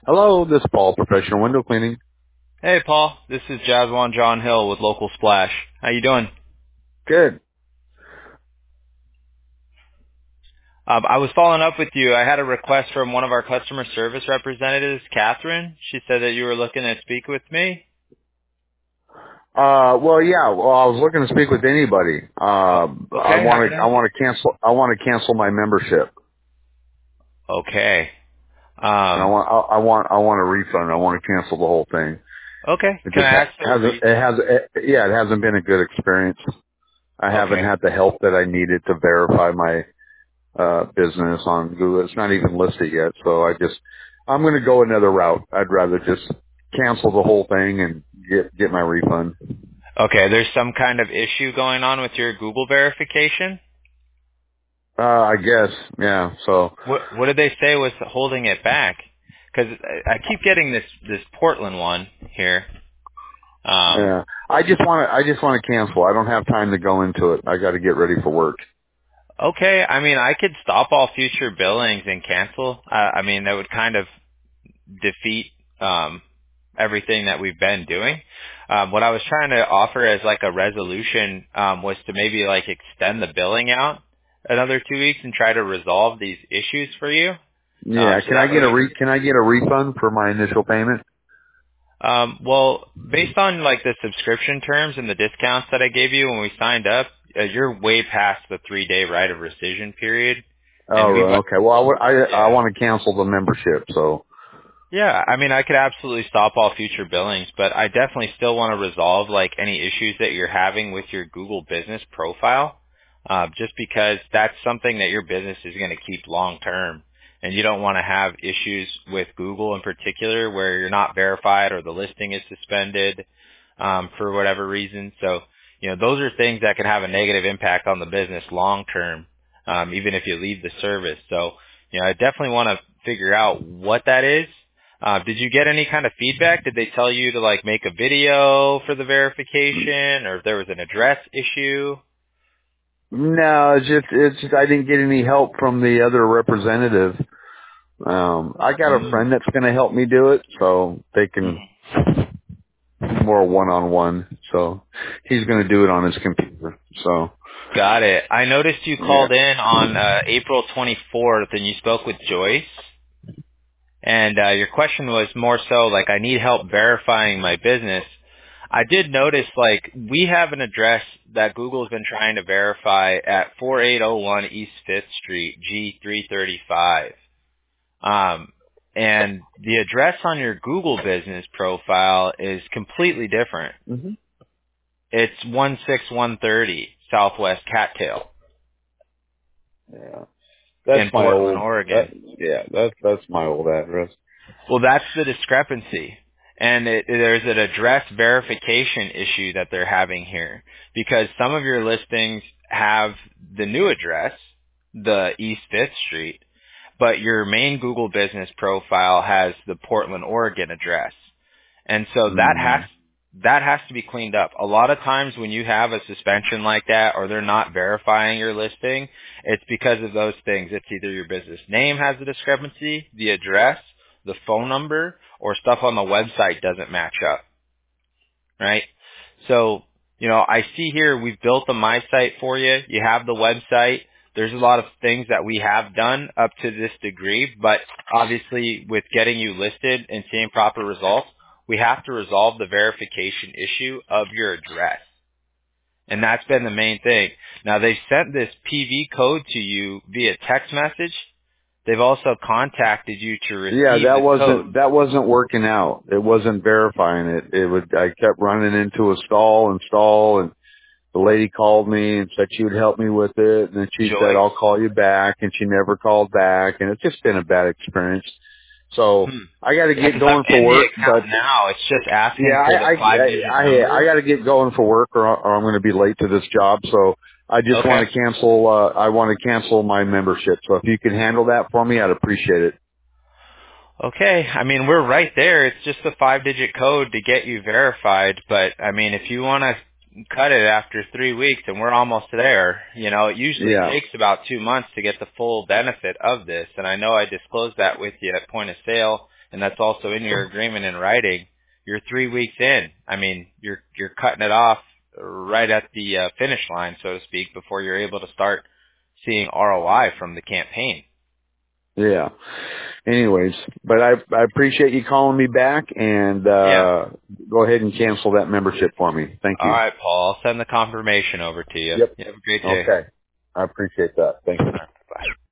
Hello, this is Paul, Professional Window Cleaning. Hey, Paul. This is Jaswan John Hill with Local Splash. How you doing? Good. I was following up with you. I had a request from one of our customer service representatives, Catherine. She said that you were looking to speak with me. Well, I was looking to speak with anybody. Okay, how can I I help you? want to cancel my membership. Okay. And I want a refund. I want to cancel the whole thing. Okay. It Can just I ask the reason? it hasn't been a good experience. I haven't Okay. had the help that I needed to verify my, business on Google. It's not even listed yet, so I'm going to go another route. I'd rather just cancel the whole thing and get my refund. Okay, there's some kind of issue going on with your Google verification? I guess, yeah, so. What did they say was holding it back? Because I keep getting this Portland one here. Yeah. I just want to cancel. I don't have time to go into it. I got to get ready for work. Okay, I mean, I could stop all future billings and cancel. I mean, that would kind of defeat everything that we've been doing. What I was trying to offer as like a resolution was to maybe like extend the billing out another 2 weeks and try to resolve these issues for you. Yeah. So that way we can. Can I get a refund for my initial payment? Well, based on like the subscription terms and the discounts that I gave you when we signed up, you're way past the 3-day right of rescission period, Oh, and we've really? Okay. Well, I yeah. want to cancel the membership. So, Yeah, I mean, I could absolutely stop all future billings, but I definitely still want to resolve like any issues that you're having with your Google business profile, just because that's something that your business is going to keep long term, and you don't want to have issues with Google in particular where you're not verified or the listing is suspended for whatever reason. So, those are things that can have a negative impact on the business long term, even if you leave the service. So, I definitely want to figure out what that is. Did you get any kind of feedback? Did they tell you to like make a video for the verification, or if there was an address issue? no, it's just, I didn't get any help from the other representative. I got a Mm. friend that's going to help me do it, so they Mm. can more one-on-one. So he's going to do it on his computer. So, Got it. I noticed you yeah. called in on April 24th, and you spoke with Joyce. And your question was more so like, I need help verifying my business. I did notice like we have an address that Google's been trying to verify at 4801 East 5th Street, G335. Um, and the address on your Google business profile is completely different. hmm It's 16130 Southwest Cattail Yeah. in Portland, Oregon. That's my old address. Well, that's the discrepancy. And there's an address verification issue that they're having here because some of your listings have the new address, the East 5th Street, but your main Google business profile has the Portland, Oregon address. And so Mm. that has to be cleaned up. A lot of times when you have a suspension like that or they're not verifying your listing, it's because of those things. It's either your business name has a discrepancy, the address, the phone number, or stuff on the website doesn't match up, right? So, I see here we've built the My Site for you. You have the website. There's a lot of things that we have done up to this degree, but obviously with getting you listed and seeing proper results, we have to resolve the verification issue of your address. And that's been the main thing. Now they sent this PV code to you via text message. They've also contacted you to Yeah, receive the code. that wasn't working out. It wasn't verifying it. I kept running into a stall, and the lady called me and said she would help me with it, and then she said, Joyce? I'll call you back, and she never called back, and it's just been a bad experience. So Hmm. I got to Yeah, get 'cause I'm going for in the work, account but now. It's just yeah, asking for the 5-digit I number. got to get going for work, or I'm going to be late to this job. So I just Okay. want to cancel. I want to cancel my membership. So if you can handle that for me, I'd appreciate it. Okay. I mean, we're right there. It's just a 5-digit code to get you verified. But I mean, if you want to cut it after 3 weeks, and we're almost there, it usually Yeah. takes about 2 months to get the full benefit of this. And I know I disclosed that with you at point of sale and that's also in your agreement in writing, you're 3 weeks in. I mean, you're cutting it off right at the finish line, so to speak, before you're able to start seeing ROI from the campaign. Yeah. Anyways, but I appreciate you calling me back, and go ahead and cancel that membership for me. Thank you. All right, Paul. I'll send the confirmation over to you. Yep. You have a great day. Okay. I appreciate that. Thank you. Bye.